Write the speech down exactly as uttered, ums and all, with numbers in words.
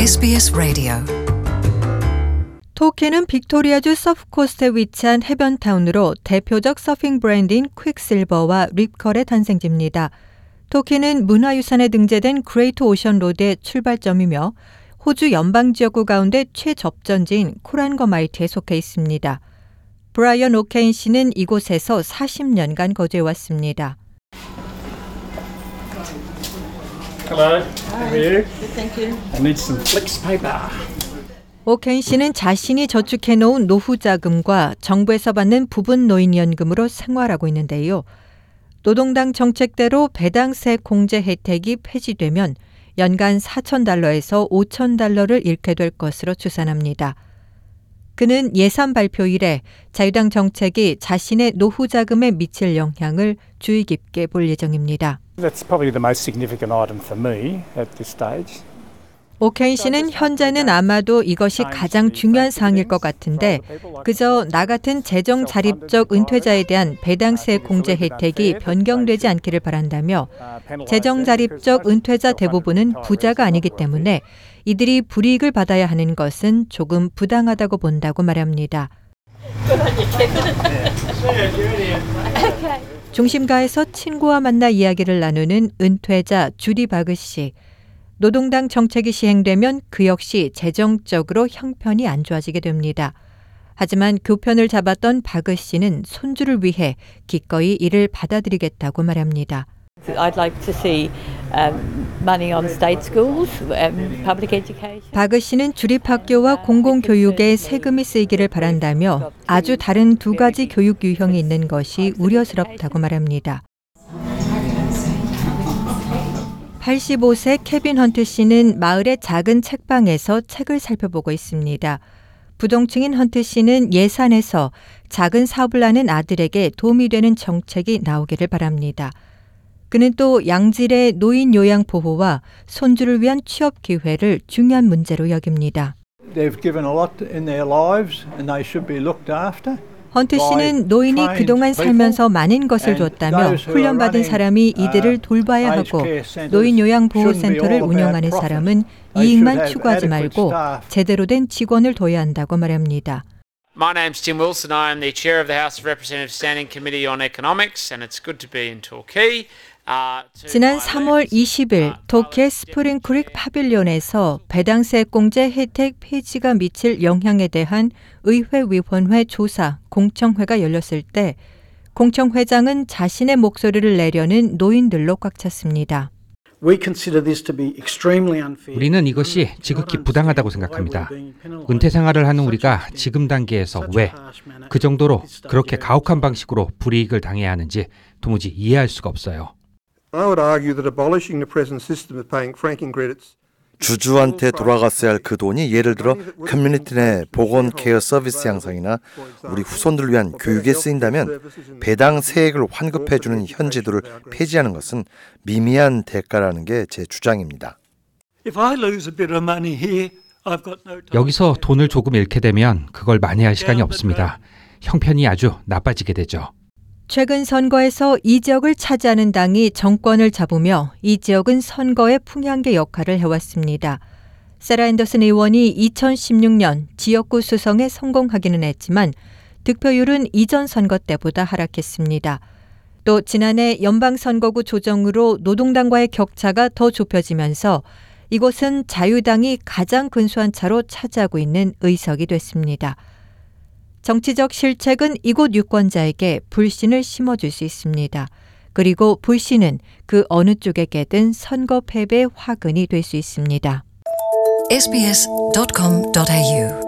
에스비에스 라디오. 토키는 빅토리아주 서프코스트에 위치한 해변타운으로 대표적 서핑 브랜드인 퀵실버와 립컬의 탄생지입니다. 토키는 문화유산에 등재된 그레이트 오션 로드의 출발점이며 호주 연방지역구 가운데 최접전지인 코란거마이트에 속해 있습니다. 브라이언 오케인 씨는 이곳에서 사십 년간 거주해왔습니다. Hello, how are you? Thank you. I need some flex paper. 오케인 씨는 자신이 저축해놓은 노후 자금과 정부에서 받는 부분 노인연금으로 생활하고 있는데요. 노동당 정책대로 배당세 공제 혜택이 폐지되면 연간 사천 달러에서 오천 달러를 잃게 될 것으로 추산합니다. 그는 예산 발표 이래 자유당 정책이 자신의 노후 자금에 미칠 영향을 주의 깊게 볼 예정입니다. That's probably the most significant item for me at this stage. 오케인 씨는 현재는 아마도 이것이 가장 중요한 사항일 것 같은데 그저 나 같은 재정 자립적 은퇴자에 대한 배당세 공제 혜택이 변경되지 않기를 바란다며 재정 자립적 은퇴자 대부분은 부자가 아니기 때문에 이들이 불이익을 받아야 하는 것은 조금 부당하다고 본다고 말합니다. 중심가에서 친구와 만나 이야기를 나누는 은퇴자 주디 바그 씨. 노동당 정책이 시행되면 그 역시 재정적으로 형편이 안 좋아지게 됩니다. 하지만 교편을 잡았던 바그 씨는 손주를 위해 기꺼이 이를 받아들이겠다고 말합니다. I'd like to see um, money on state schools, um, public education. 바그 씨는 주립학교와 공공교육에 세금이 쓰이기를 바란다며 아주 다른 두 가지 교육 유형이 있는 것이 우려스럽다고 말합니다. 팔십오 세 케빈 헌트 씨는 마을의 작은 책방에서 책을 살펴보고 있습니다. 부동층인 헌트 씨는 예산에서 작은 사업을 하는 아들에게 도움이 되는 정책이 나오기를 바랍니다. 그는 또 양질의 노인 요양 보호와 손주를 위한 취업 기회를 중요한 문제로 여깁니다. They've given a lot in their lives and they should be looked after. 헌트 씨는 노인이 그동안 살면서 많은 것을 줬다며 훈련받은 사람이 이들을 돌봐야 하고 노인 요양보호센터를 운영하는 사람은 이익만 추구하지 말고 제대로 된 직원을 둬야 한다고 말합니다. My name's Tim Wilson. I am the chair of the House of Representatives Standing Committee on Economics and it's good to be in Torquay. 지난 삼월 이십일 토키의 스프링 크릭 파빌리온에서 배당세 공제 혜택 폐지가 미칠 영향에 대한 의회위원회 조사 공청회가 열렸을 때 공청회장은 자신의 목소리를 내려는 노인들로 꽉 찼습니다. 우리는 이것이 지극히 부당하다고 생각합니다. 은퇴 생활을 하는 우리가 지금 단계에서 왜 그 정도로 그렇게 가혹한 방식으로 불이익을 당해야 하는지 도무지 이해할 수가 없어요. 주주한테 돌아갔어야 할 그 돈이 예를 들어 커뮤니티 내 보건 케어 서비스 양성이나 우리 후손들을 위한 교육에 쓰인다면 배당 세액을 환급해주는 현 제도를 폐지하는 것은 미미한 대가라는 게 제 주장입니다. 여기서 돈을 조금 잃게 되면 그걸 만회할 시간이 없습니다. 형편이 아주 나빠지게 되죠. 최근 선거에서 이 지역을 차지하는 당이 정권을 잡으며 이 지역은 선거의 풍향계 역할을 해왔습니다. 세라 앤더슨 의원이 이천십육 년 지역구 수성에 성공하기는 했지만 득표율은 이전 선거 때보다 하락했습니다. 또 지난해 연방선거구 조정으로 노동당과의 격차가 더 좁혀지면서 이곳은 자유당이 가장 근소한 차로 차지하고 있는 의석이 됐습니다. 정치적 실책은 이곳 유권자에게 불신을 심어줄 수 있습니다. 그리고 불신은 그 어느 쪽에게든 선거 패배의 화근이 될 수 있습니다. 에스비에스 닷 컴 닷 에이유